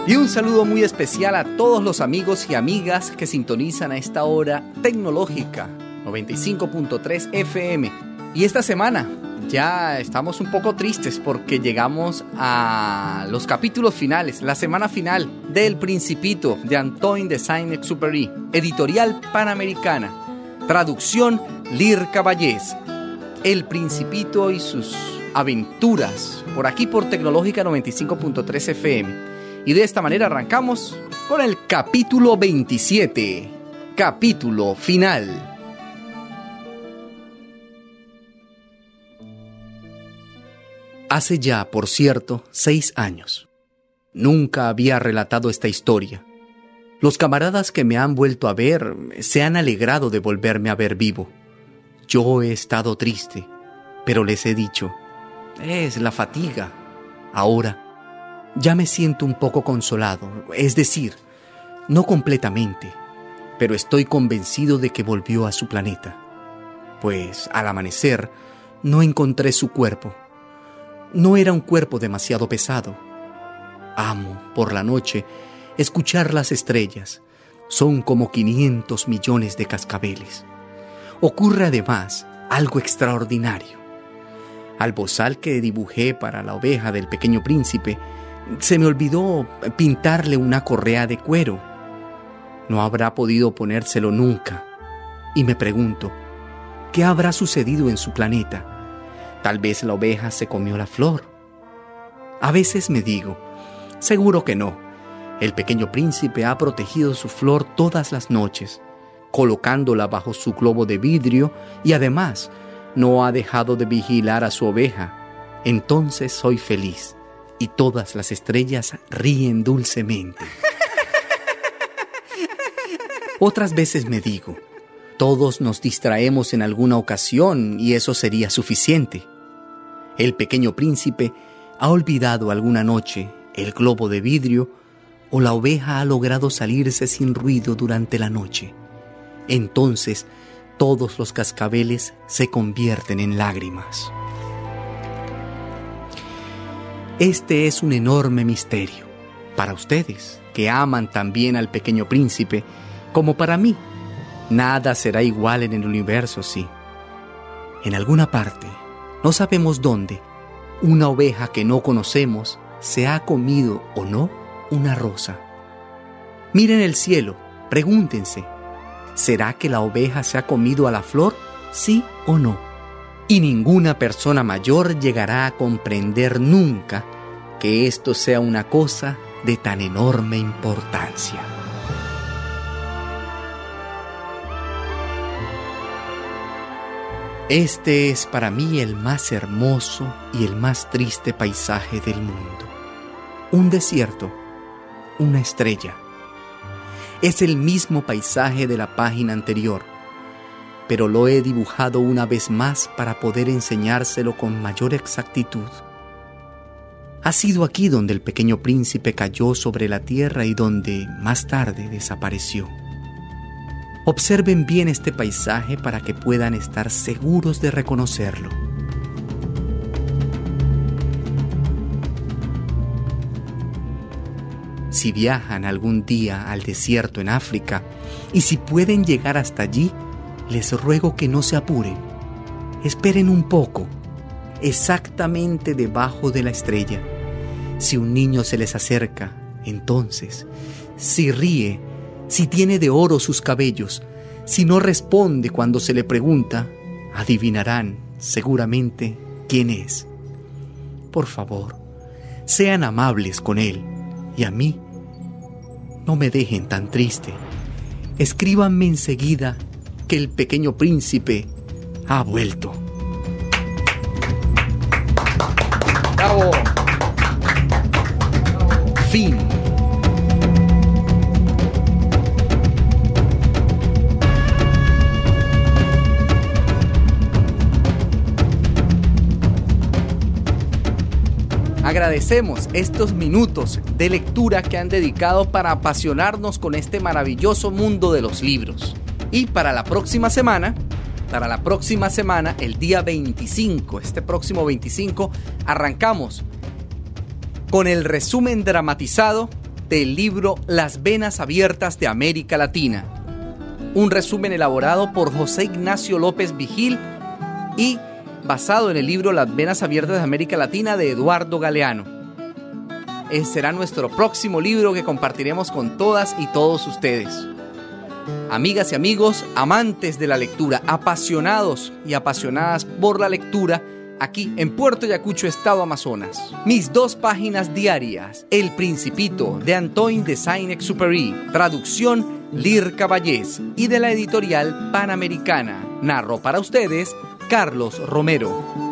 Y un saludo muy especial a todos los amigos y amigas que sintonizan a esta hora tecnológica 95.3 FM. Y esta semana ya estamos un poco tristes porque llegamos a los capítulos finales, la semana final del Principito de Antoine de Saint-Exupéry, editorial Panamericana, traducción Lir Caballés. El Principito y sus aventuras por aquí por Tecnológica 95.3 FM. Y de esta manera arrancamos con el capítulo 27, capítulo final. Hace ya, por cierto, 6 años. Nunca había relatado esta historia. Los camaradas que me han vuelto a ver se han alegrado de volverme a ver vivo. Yo he estado triste, pero les he dicho, es la fatiga. Ahora ya me siento un poco consolado, es decir, no completamente, pero estoy convencido de que volvió a su planeta. Pues al amanecer no encontré su cuerpo. No era un cuerpo demasiado pesado. Amo, por la noche, escuchar las estrellas. Son como 500 millones de cascabeles. Ocurre además algo extraordinario. Al bozal que dibujé para la oveja del Pequeño Príncipe, se me olvidó pintarle una correa de cuero. No habrá podido ponérselo nunca. Y me pregunto, ¿qué habrá sucedido en su planeta? Tal vez la oveja se comió la flor. A veces me digo, seguro que no. El Pequeño Príncipe ha protegido su flor todas las noches, colocándola bajo su globo de vidrio y además no ha dejado de vigilar a su oveja. Entonces soy feliz y todas las estrellas ríen dulcemente. Otras veces me digo, todos nos distraemos en alguna ocasión y eso sería suficiente. El Pequeño Príncipe ha olvidado alguna noche el globo de vidrio o la oveja ha logrado salirse sin ruido durante la noche. Entonces, todos los cascabeles se convierten en lágrimas. Este es un enorme misterio para ustedes, que aman también al Pequeño Príncipe, como para mí. Nada será igual en el universo, sí. En alguna parte, no sabemos dónde, una oveja que no conocemos se ha comido o no una rosa. Miren el cielo, pregúntense, ¿será que la oveja se ha comido a la flor? ¿Sí o no? Y ninguna persona mayor llegará a comprender nunca que esto sea una cosa de tan enorme importancia. Este es para mí el más hermoso y el más triste paisaje del mundo. Un desierto, una estrella. Es el mismo paisaje de la página anterior, pero lo he dibujado una vez más para poder enseñárselo con mayor exactitud. Ha sido aquí donde el Pequeño Príncipe cayó sobre la tierra y donde más tarde desapareció. Observen bien este paisaje para que puedan estar seguros de reconocerlo. Si viajan algún día al desierto en África y si pueden llegar hasta allí, les ruego que no se apuren. Esperen un poco, exactamente debajo de la estrella. Si un niño se les acerca, entonces, si ríe, si tiene de oro sus cabellos, si no responde cuando se le pregunta, adivinarán seguramente quién es. Por favor, sean amables con él y a mí. No me dejen tan triste. Escríbanme enseguida que el Pequeño Príncipe ha vuelto. ¡Bravo! Fin. Agradecemos estos minutos de lectura que han dedicado para apasionarnos con este maravilloso mundo de los libros. Y para la próxima semana, el día 25, este próximo 25, arrancamos con el resumen dramatizado del libro Las Venas Abiertas de América Latina. Un resumen elaborado por José Ignacio López Vigil y basado en el libro Las Venas Abiertas de América Latina de Eduardo Galeano. Será nuestro próximo libro que compartiremos con todas y todos ustedes. Amigas y amigos, amantes de la lectura, apasionados y apasionadas por la lectura, aquí en Puerto Ayacucho, Estado Amazonas. Mis 2 páginas diarias, El Principito, de Antoine de Saint-Exupéry, traducción Lir Caballés, y de la editorial Panamericana. Narró para ustedes Carlos Romero.